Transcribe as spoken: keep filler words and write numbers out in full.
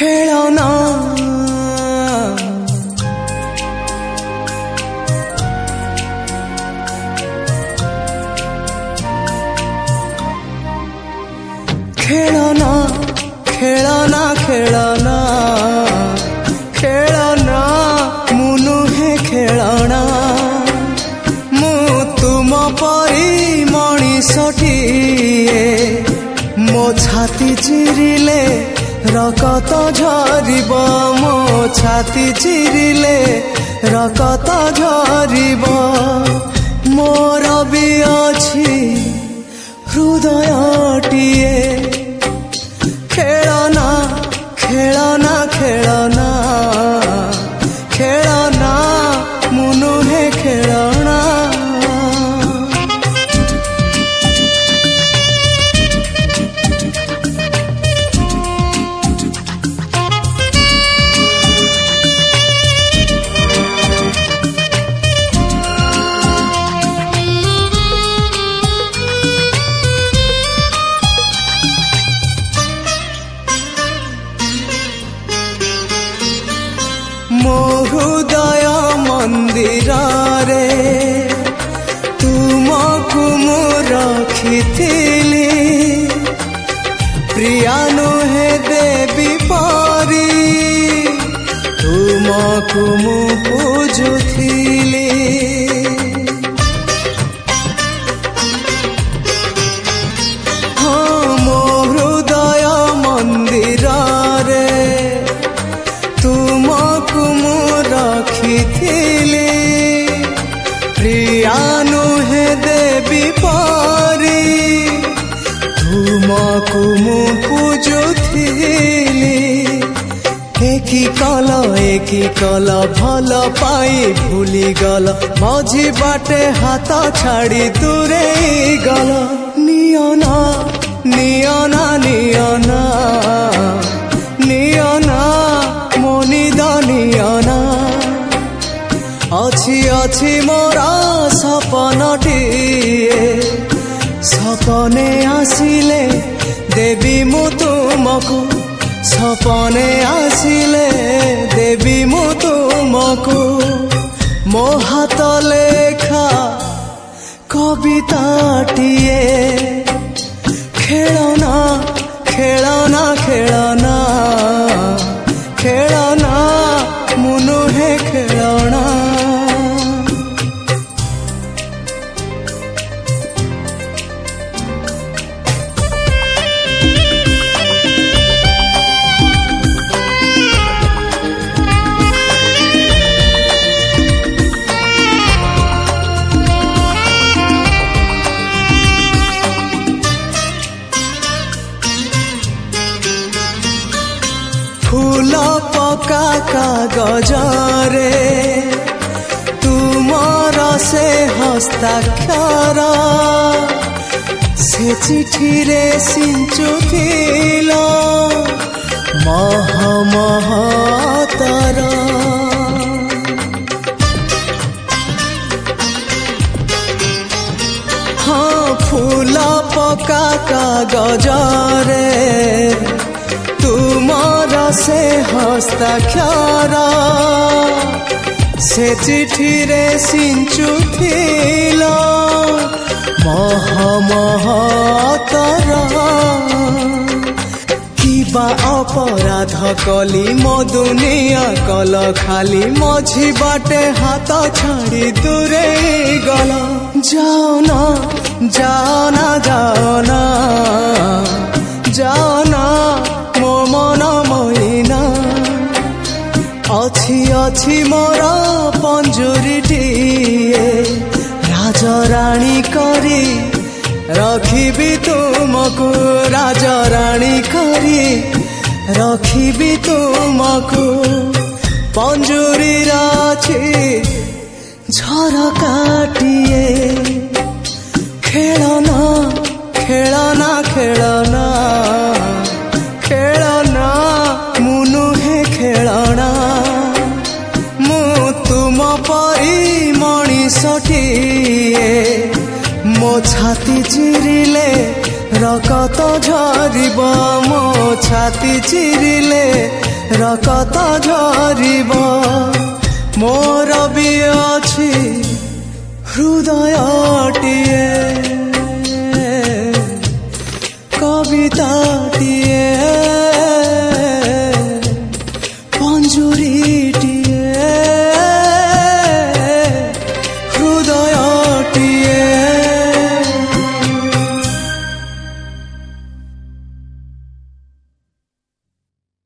खेलना खेलना खेलना खेलना खेलना मु नुहे खेलना मु तुम परी मଣିଷଟିଏ मो छाती चिरिले रकत झरिब मो छाती चिरिले रकत झरिब मोर भी अछि हृदयटिए खेलना खेलना खेलना खेलना मु नुहे खेलना मो हृदय मंदिर रे तुमको मु रखिथिली प्रिया नुहे देवी परी तुमको मु पूजुथिली हाँ मो हृदय मंदिर रे तुमको मु रखिथिली प्रिया नुहे देवी परी तुमको मु पूजुथिली एकी कल एकी कल भल पाई भूली गल मझी बाटे हाथ छाड़ी दूरे गल नियना नियना नियना नियना मोनिद नियना अछि अछि मोरा सपनटिए सपने आसिले देवी मु तुमको सपने आसिले देवी मु तुमको मो हाथ लेखा कविताटिए खेलना खेलना खेलना खेलना मु नुहे खेलना फूल पका कागजरे तुमर से हस्ताक्षर से चिठी रे सिंचुथिल मह महतर हाँ फूल पका कागजरे तुमर से हस्ताक्षर से चिठी रे सिंचुथिल मह महतर किबा अपराध कली मो दुनिया कल खाली मझी बाटे हाथ छाड़ी दूरे गल जाओना जाओना जाओना जाओना मो मन महीना अछि अछि मोर पंजुरीटिए राजराणी करी रखिबी तुमको राजराणी करी रखिबी तुमको पंजुरी राछि झरकाटिए खेलना खेलना खेलना खेलना मु नुहे खेलना मु तुम परी मଣିଷଟିଏ मो छाती चिरिले रकत ঝরিব ମୋ ଛାତି ଚିରିଲେ ରକତ ଝରିବ ମୋର ବି ଅଛି ହୃଦୟଟିଏ କବିତାଟିଏ